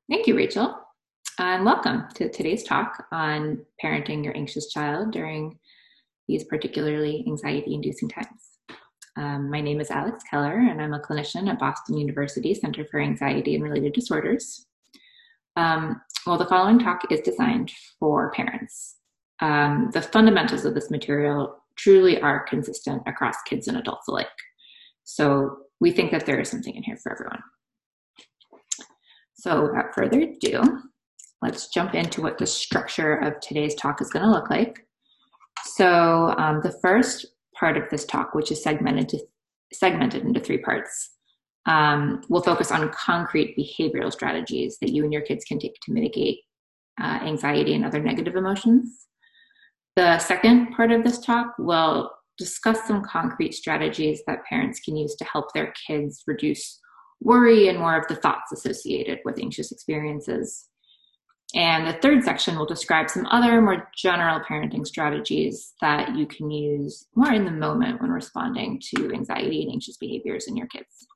Thank you, Rachel, and welcome to today's talk on parenting your anxious child during these particularly anxiety-inducing times. My name is Alex Keller, and I'm a clinician at Boston University Center for Anxiety and Related Disorders. The following talk is designed for parents. The fundamentals of this material truly are consistent across kids and adults alike. So we think that there is something in here for everyone. So without further ado, let's jump into what the structure of today's talk is going to look like. So the first part of this talk, which is segmented into three parts, we'll focus on concrete behavioral strategies that you and your kids can take to mitigate anxiety and other negative emotions. The second part of this talk will discuss some concrete strategies that parents can use to help their kids reduce worry and more of the thoughts associated with anxious experiences. And the third section will describe some other more general parenting strategies that you can use more in the moment when responding to anxiety and anxious behaviors in your kids.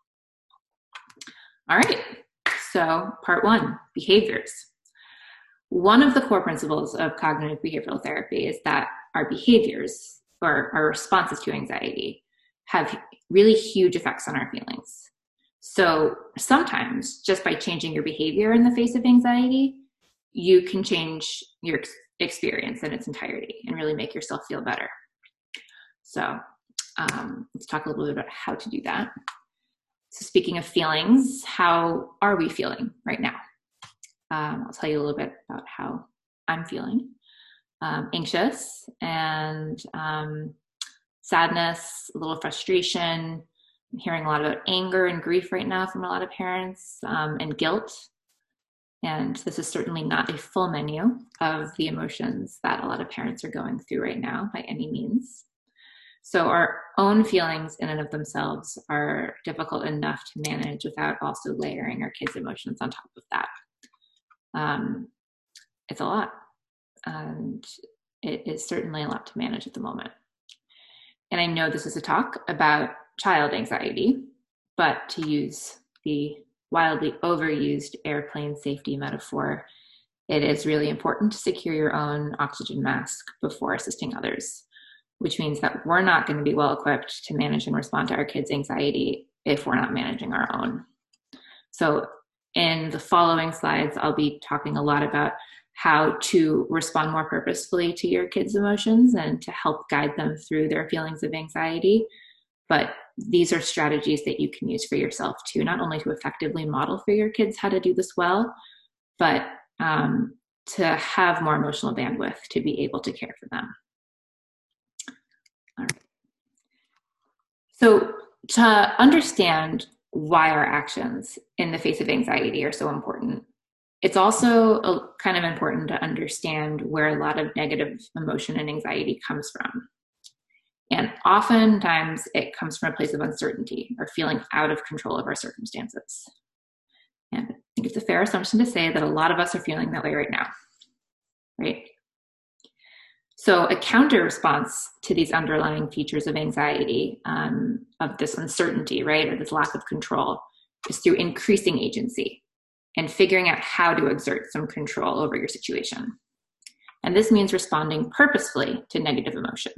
All right, so part one, behaviors. One of the core principles of cognitive behavioral therapy is that our behaviors, or our responses to anxiety, have really huge effects on our feelings. So sometimes just by changing your behavior in the face of anxiety, you can change your experience in its entirety and really make yourself feel better. So let's talk a little bit about how to do that. So speaking of feelings, how are we feeling right now? I'll tell you a little bit about how I'm feeling. Anxious and sadness, a little frustration. I'm hearing a lot about anger and grief right now from a lot of parents, and guilt. And this is certainly not a full menu of the emotions that a lot of parents are going through right now by any means. So our own feelings in and of themselves are difficult enough to manage without also layering our kids' emotions on top of that. It's a lot, and it is certainly a lot to manage at the moment. And I know this is a talk about child anxiety, but to use the wildly overused airplane safety metaphor, it is really important to secure your own oxygen mask before assisting others, which means that we're not going to be well equipped to manage and respond to our kids' anxiety if we're not managing our own. So in the following slides, I'll be talking a lot about how to respond more purposefully to your kids' emotions and to help guide them through their feelings of anxiety. But these are strategies that you can use for yourself too, not only to effectively model for your kids how to do this well, but to have more emotional bandwidth to be able to care for them. All right. So to understand why our actions in the face of anxiety are so important, it's also kind of important to understand where a lot of negative emotion and anxiety comes from. And oftentimes it comes from a place of uncertainty or feeling out of control of our circumstances. And I think it's a fair assumption to say that a lot of us are feeling that way right now, right? So a counter response to these underlying features of anxiety, of this uncertainty, right, or this lack of control, is through increasing agency and figuring out how to exert some control over your situation. And this means responding purposefully to negative emotion.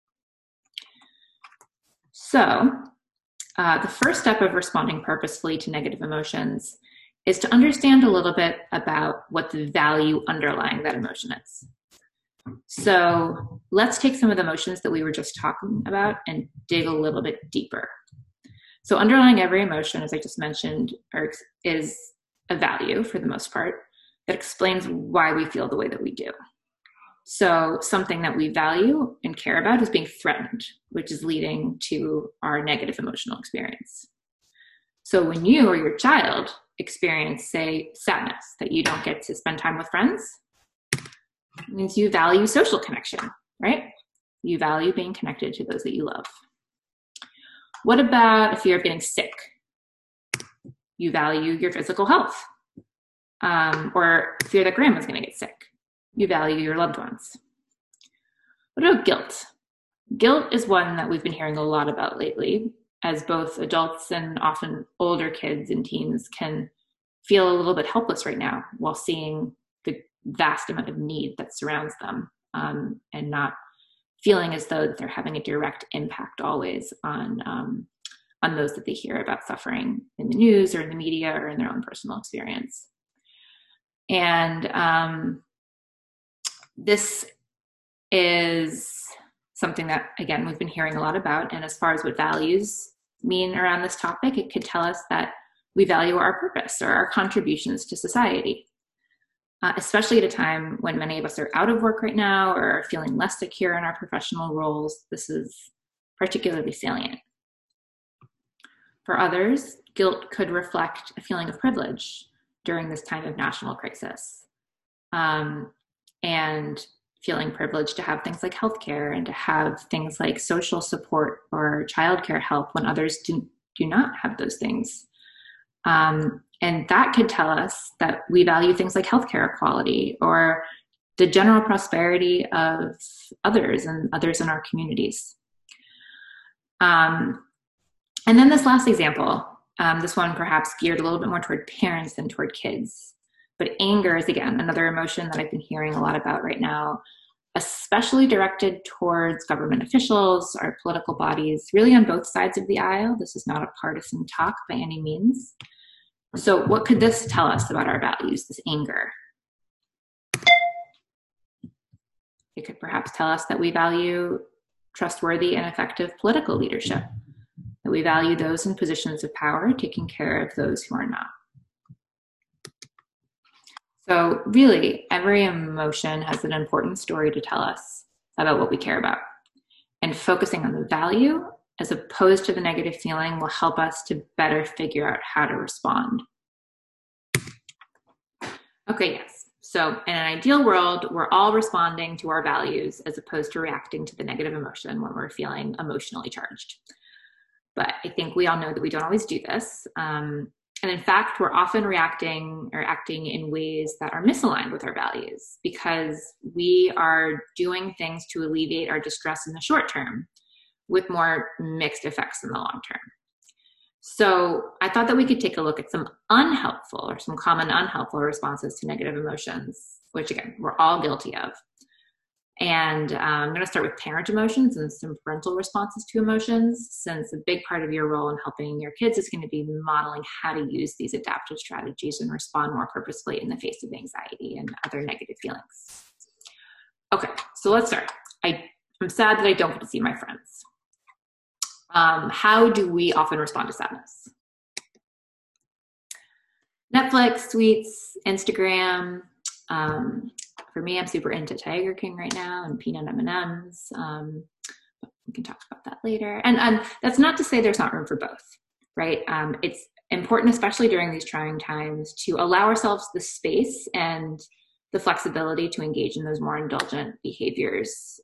So the first step of responding purposefully to negative emotions is to understand a little bit about what the value underlying that emotion is. So let's take some of the emotions that we were just talking about and dig a little bit deeper. So underlying every emotion, as I just mentioned, is a value for the most part that explains why we feel the way that we do. So something that we value and care about is being threatened, which is leading to our negative emotional experience. So when you or your child experience, say, sadness that you don't get to spend time with friends, it means you value social connection, right? You value being connected to those that you love. What about a fear of getting sick? You value your physical health, or fear that grandma's going to get sick. You value your loved ones. What about guilt? Guilt is one that we've been hearing a lot about lately, as both adults and often older kids and teens can feel a little bit helpless right now while seeing the vast amount of need that surrounds them, and not feeling as though they're having a direct impact always on those that they hear about suffering in the news or in the media or in their own personal experience. And this is something that, again, we've been hearing a lot about. And as far as what values mean around this topic, it could tell us that we value our purpose or our contributions to society, especially at a time when many of us are out of work right now or are feeling less secure in our professional roles. This is particularly salient. For others, guilt could reflect a feeling of privilege during this time of national crisis, and feeling privileged to have things like healthcare and to have things like social support or childcare help when others do not have those things. And that could tell us that we value things like healthcare equality or the general prosperity of others and others in our communities. And then this last example, this one perhaps geared a little bit more toward parents than toward kids. But anger is, again, another emotion that I've been hearing a lot about right now, especially directed towards government officials or political bodies, really on both sides of the aisle. This is not a partisan talk by any means. So what could this tell us about our values, this anger? It could perhaps tell us that we value trustworthy and effective political leadership, that we value those in positions of power taking care of those who are not. So really, every emotion has an important story to tell us about what we care about. And focusing on the value as opposed to the negative feeling will help us to better figure out how to respond. Okay, yes. So in an ideal world, we're all responding to our values as opposed to reacting to the negative emotion when we're feeling emotionally charged. But I think we all know that we don't always do this. And in fact, we're often reacting or acting in ways that are misaligned with our values because we are doing things to alleviate our distress in the short term with more mixed effects in the long term. So I thought that we could take a look at some unhelpful or some common unhelpful responses to negative emotions, which again, we're all guilty of. And I'm going to start with parent emotions and some parental responses to emotions, since a big part of your role in helping your kids is going to be modeling how to use these adaptive strategies and respond more purposefully in the face of anxiety and other negative feelings. Okay, so let's start. I'm sad that I don't get to see my friends. How do we often respond to sadness? Netflix, tweets, Instagram. For me, I'm super into Tiger King right now and peanut M&Ms. We can talk about that later. And that's not to say there's not room for both, right? It's important, especially during these trying times, to allow ourselves the space and the flexibility to engage in those more indulgent behaviors.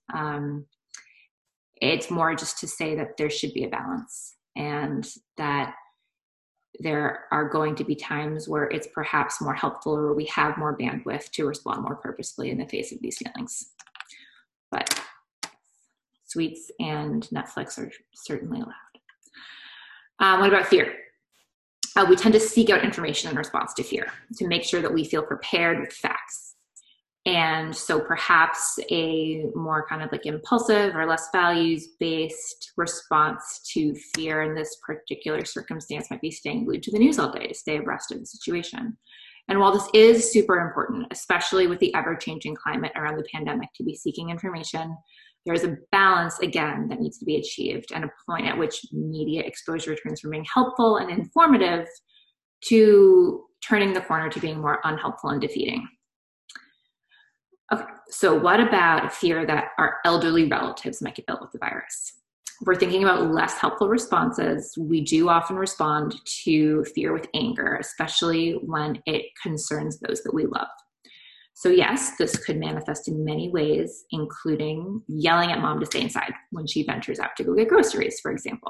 It's more just to say that there should be a balance and that there are going to be times where it's perhaps more helpful or we have more bandwidth to respond more purposefully in the face of these feelings. But sweets and Netflix are certainly allowed. What about fear? We tend to seek out information in response to fear to make sure that we feel prepared with facts. And so perhaps a more kind of like impulsive or less values-based response to fear in this particular circumstance might be staying glued to the news all day to stay abreast of the situation. And while this is super important, especially with the ever-changing climate around the pandemic, to be seeking information, there is a balance, again, that needs to be achieved and a point at which media exposure turns from being helpful and informative to turning the corner to being more unhelpful and defeating. Okay, so what about a fear that our elderly relatives might get ill with the virus? If we're thinking about less helpful responses, we do often respond to fear with anger, especially when it concerns those that we love. So yes, this could manifest in many ways, including yelling at mom to stay inside when she ventures out to go get groceries, for example.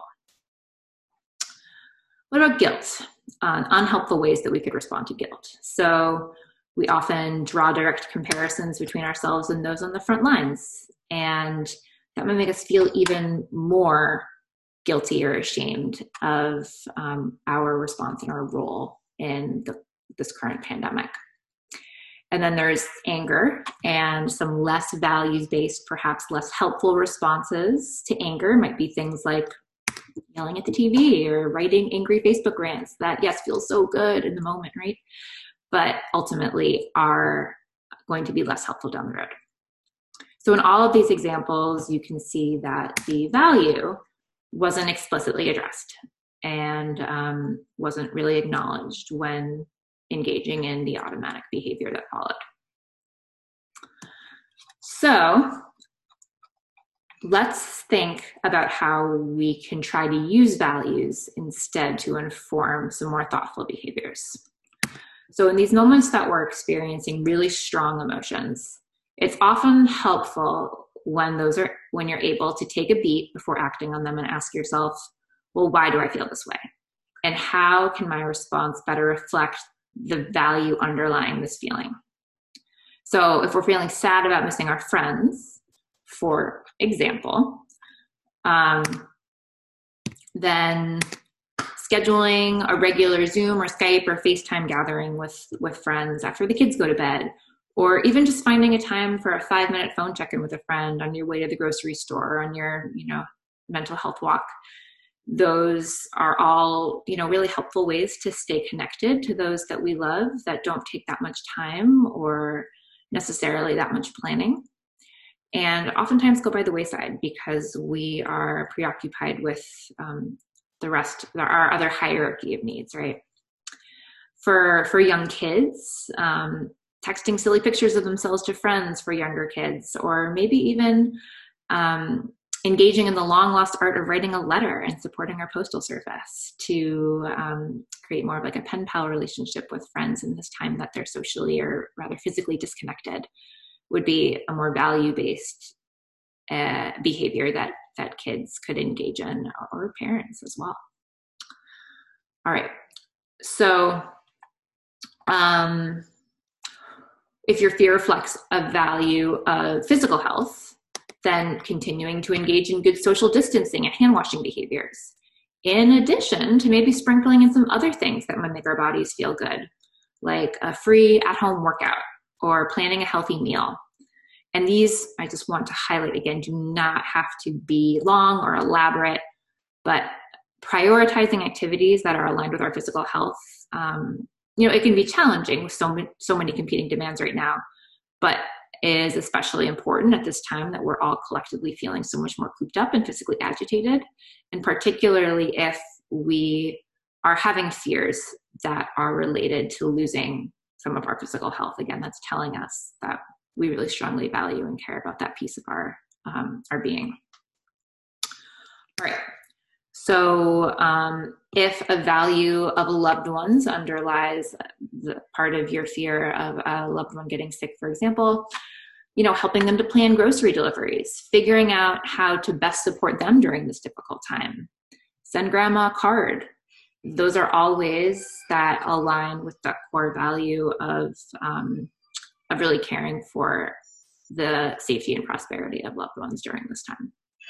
What about guilt? Unhelpful ways that we could respond to guilt. So we often draw direct comparisons between ourselves and those on the front lines. And that might make us feel even more guilty or ashamed of our response and our role in the this current pandemic. And then there's anger and some less values-based, perhaps less helpful responses to anger. Might be things like yelling at the TV or writing angry Facebook rants that, yes, feels so good in the moment, right? But ultimately are going to be less helpful down the road. So in all of these examples, you can see that the value wasn't explicitly addressed and wasn't really acknowledged when engaging in the automatic behavior that followed. So let's think about how we can try to use values instead to inform some more thoughtful behaviors. So in these moments that we're experiencing really strong emotions, it's often helpful when you're able to take a beat before acting on them and ask yourself, well, why do I feel this way? And how can my response better reflect the value underlying this feeling? So if we're feeling sad about missing our friends, for example, then scheduling a regular Zoom or Skype or FaceTime gathering with friends after the kids go to bed, or even just finding a time for a 5-minute phone check-in with a friend on your way to the grocery store or on your, mental health walk. Those are all, really helpful ways to stay connected to those that we love that don't take that much time or necessarily that much planning, and oftentimes go by the wayside because we are preoccupied with our other hierarchy of needs, right? For young kids, texting silly pictures of themselves to friends for younger kids, or maybe even engaging in the long lost art of writing a letter and supporting our postal service to create more of like a pen pal relationship with friends in this time that they're socially or rather physically disconnected, would be a more value-based behavior that kids could engage in, or parents as well. All right, so if your fear reflects a value of physical health, then continuing to engage in good social distancing and hand washing behaviors, in addition to maybe sprinkling in some other things that might make our bodies feel good, like a free at-home workout or planning a healthy meal. And these, I just want to highlight again, do not have to be long or elaborate, but prioritizing activities that are aligned with our physical health, it can be challenging with so many competing demands right now, but is especially important at this time that we're all collectively feeling so much more cooped up and physically agitated, and particularly if we are having fears that are related to losing some of our physical health. Again, that's telling us that we really strongly value and care about that piece of our being. All right. So if a value of loved ones underlies the part of your fear of a loved one getting sick, for example, helping them to plan grocery deliveries, figuring out how to best support them during this difficult time, send grandma a card. Those are all ways that align with that core value of really caring for the safety and prosperity of loved ones during this time.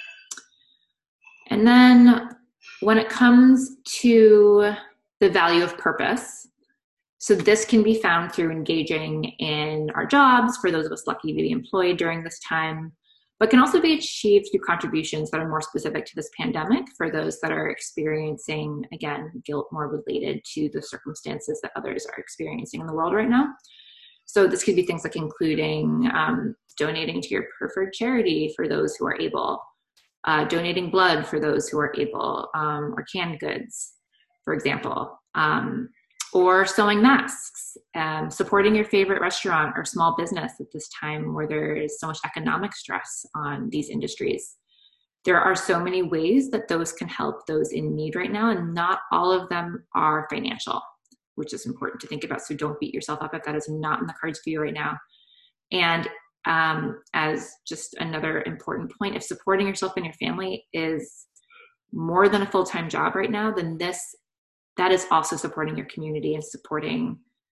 And then when it comes to the value of purpose, so this can be found through engaging in our jobs for those of us lucky to be employed during this time, but can also be achieved through contributions that are more specific to this pandemic for those that are experiencing, again, guilt more related to the circumstances that others are experiencing in the world right now. So this could be things like including donating to your preferred charity for those who are able, donating blood for those who are able, or canned goods, for example, or sewing masks, supporting your favorite restaurant or small business at this time where there is so much economic stress on these industries. There are so many ways that those can help those in need right now, and not all of them are financial, which is important to think about. So don't beat yourself up if that is not in the cards for you right now. And as just another important point, if supporting yourself and your family is more than a full-time job right now, then that is also supporting your community and supporting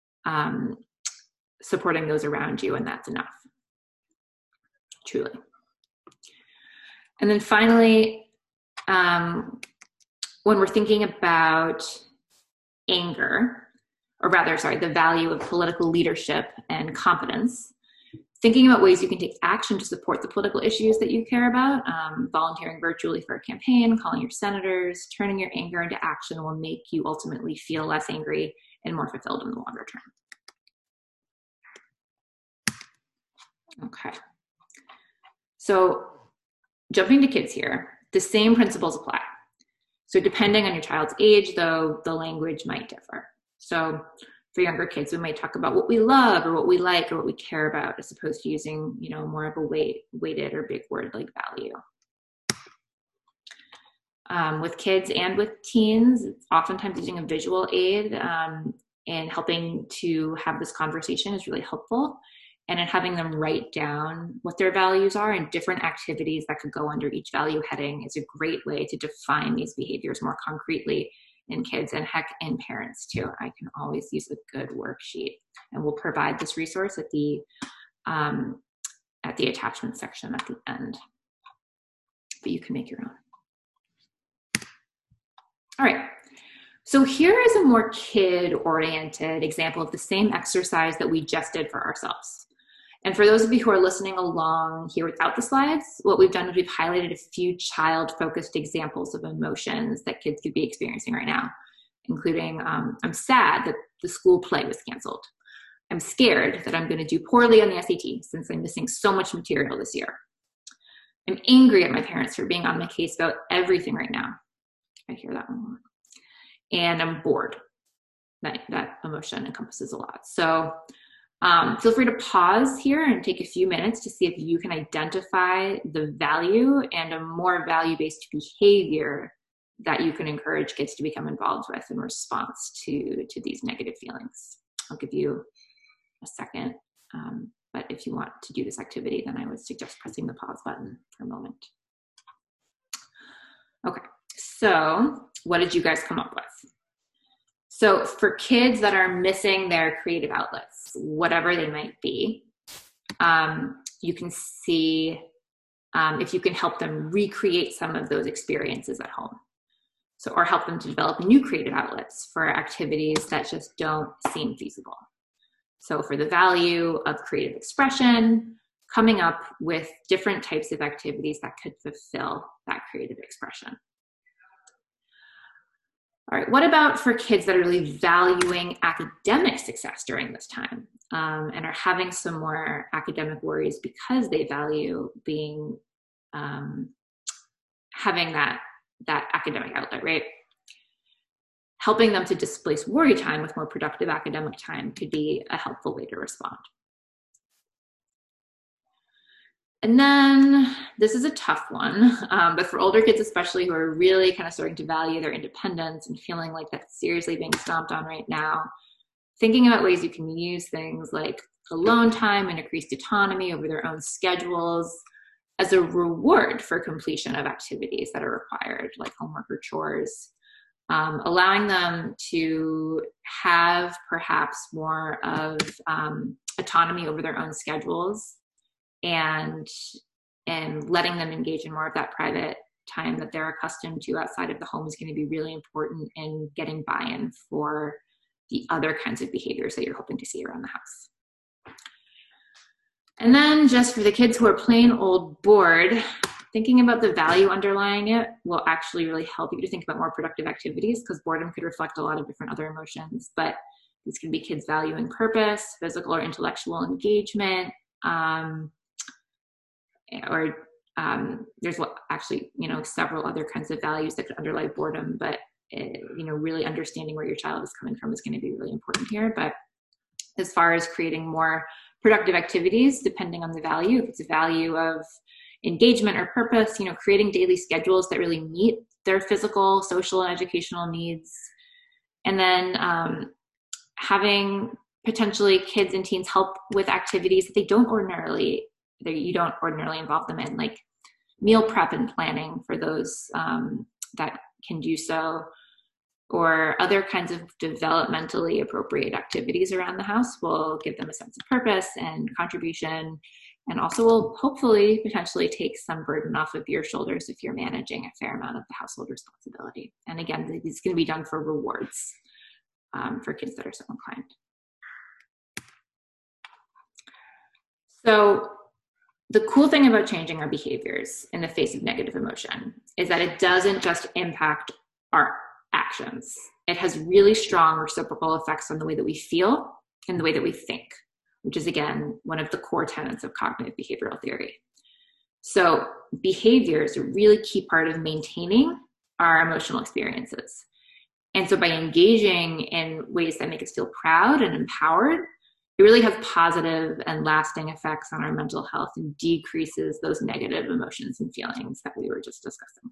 those around you, and that's enough, truly. And then finally, when we're thinking about anger, or rather, sorry, the value of political leadership and competence. Thinking about ways you can take action to support the political issues that you care about, volunteering virtually for a campaign, calling your senators, turning your anger into action will make you ultimately feel less angry and more fulfilled in the longer term. Okay. So jumping to kids here, the same principles apply. So depending on your child's age, though, the language might differ. So for younger kids, we might talk about what we love or what we like or what we care about, as opposed to using, more of a weighted or big word like value. With kids and with teens, it's oftentimes using a visual aid and helping to have this conversation is really helpful. And in having them write down what their values are and different activities that could go under each value heading is a great way to define these behaviors more concretely in kids, and heck, in parents too. I can always use a good worksheet, and we'll provide this resource at the attachment section at the end, but you can make your own. All right, so here is a more kid-oriented example of the same exercise that we just did for ourselves. And for those of you who are listening along here without the slides, what we've done is we've highlighted a few child-focused examples of emotions that kids could be experiencing right now, including I'm sad that the school play was canceled. I'm scared that I'm going to do poorly on the SAT since I'm missing so much material this year. I'm angry at my parents for being on my case about everything right now. I hear that one a lot. And I'm bored. That emotion encompasses a lot. So feel free to pause here and take a few minutes to see if you can identify the value and a more value-based behavior that you can encourage kids to become involved with in response to these negative feelings. I'll give you a second, but if you want to do this activity, then I would suggest pressing the pause button for a moment. Okay, so what did you guys come up with? So for kids that are missing their creative outlets, whatever they might be, you can see if you can help them recreate some of those experiences at home. So, or help them to develop new creative outlets for activities that just don't seem feasible. So for the value of creative expression, coming up with different types of activities that could fulfill that creative expression. All right, what about for kids that are really valuing academic success during this time and are having some more academic worries because they value being, having that academic outlet, right? Helping them to displace worry time with more productive academic time could be a helpful way to respond. And then this is a tough one, but for older kids especially who are really kind of starting to value their independence and feeling like that's seriously being stomped on right now, thinking about ways you can use things like alone time and increased autonomy over their own schedules as a reward for completion of activities that are required, like homework or chores, allowing them to have perhaps more of autonomy over their own schedules, and letting them engage in more of that private time that they're accustomed to outside of the home is going to be really important in getting buy-in for the other kinds of behaviors that you're hoping to see around the house. And then just for the kids who are plain old bored, thinking about the value underlying it will actually really help you to think about more productive activities, because boredom could reflect a lot of different other emotions, but these can be kids valuing purpose, physical or intellectual engagement, there's actually, several other kinds of values that could underlie boredom, but really understanding where your child is coming from is going to be really important here. But as far as creating more productive activities, depending on the value, if it's a value of engagement or purpose, creating daily schedules that really meet their physical, social, and educational needs. And then having potentially kids and teens help with activities that you don't ordinarily involve them in, like meal prep and planning for those that can do so, or other kinds of developmentally appropriate activities around the house will give them a sense of purpose and contribution, and also will hopefully potentially take some burden off of your shoulders if you're managing a fair amount of the household responsibility. And again, it's going to be done for rewards. for kids that are so inclined. So the cool thing about changing our behaviors in the face of negative emotion is that it doesn't just impact our actions. It has really strong reciprocal effects on the way that we feel and the way that we think, which is, again, one of the core tenets of cognitive behavioral theory. So behavior is a really key part of maintaining our emotional experiences. And so by engaging in ways that make us feel proud and empowered, it really has positive and lasting effects on our mental health and decreases those negative emotions and feelings that we were just discussing.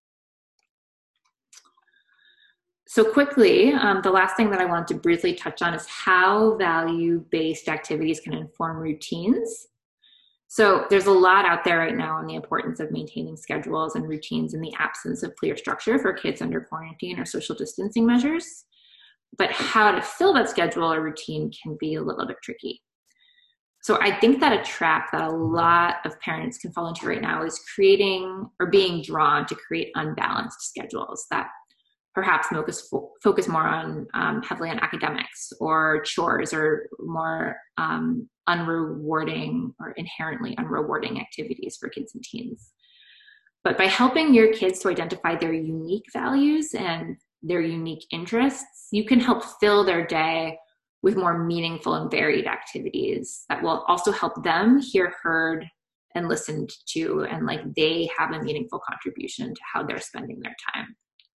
So quickly, the last thing that I wanted to briefly touch on is how value-based activities can inform routines. So there's a lot out there right now on the importance of maintaining schedules and routines in the absence of clear structure for kids under quarantine or social distancing measures. But how to fill that schedule or routine can be a little bit tricky. So I think that a trap that a lot of parents can fall into right now is creating or being drawn to create unbalanced schedules that perhaps focus more on heavily on academics or chores or more unrewarding or inherently unrewarding activities for kids and teens. But by helping your kids to identify their unique values and their unique interests, you can help fill their day with more meaningful and varied activities that will also help them hear heard and listened to, and like they have a meaningful contribution to how they're spending their time.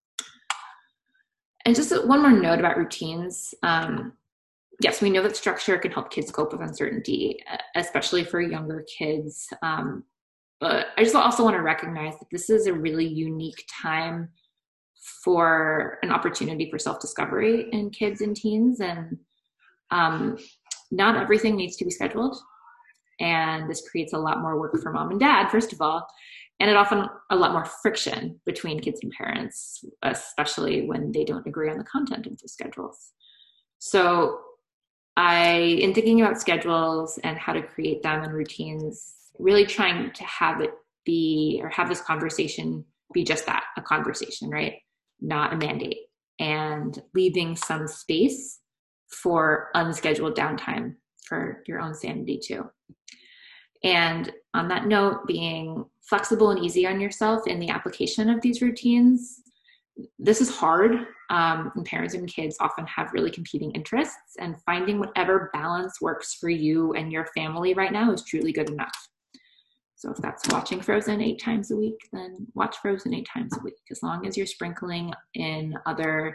And just one more note about routines. Yes, we know that structure can help kids cope with uncertainty, especially for younger kids. But I just also want to recognize that this is a really unique time for an opportunity for self-discovery in kids and teens. And not everything needs to be scheduled. And this creates a lot more work for mom and dad, first of all, and it often a lot more friction between kids and parents, especially when they don't agree on the content of the schedules. So in thinking about schedules and how to create them and routines, really trying to have it be, or have this conversation be just that, a conversation, right? Not a mandate, and leaving some space for unscheduled downtime for your own sanity too. And on that note, being flexible and easy on yourself in the application of these routines. This is hard, and parents and kids often have really competing interests, and finding whatever balance works for you and your family right now is truly good enough. So if that's watching Frozen 8 times a week, then watch Frozen 8 times a week, as long as you're sprinkling in other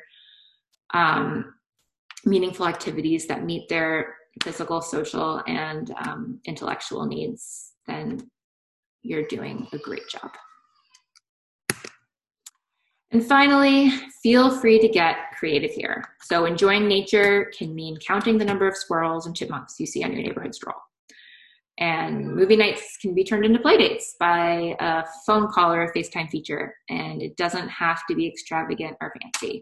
meaningful activities that meet their physical, social, and intellectual needs, then you're doing a great job. And finally, feel free to get creative here. So enjoying nature can mean counting the number of squirrels and chipmunks you see on your neighborhood stroll. And movie nights can be turned into play dates by a phone call or a FaceTime feature, and it doesn't have to be extravagant or fancy.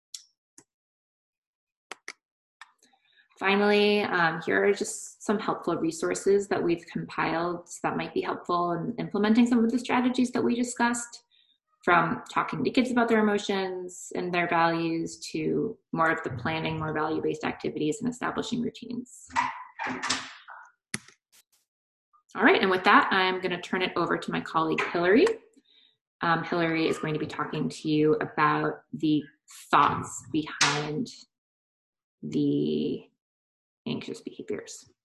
Finally, here are just some helpful resources that we've compiled that might be helpful in implementing some of the strategies that we discussed, from talking to kids about their emotions and their values to more of the planning, more value-based activities and establishing routines. All right, and with that, I'm going to turn it over to my colleague, Hillary. Hillary is going to be talking to you about the thoughts behind the anxious behaviors.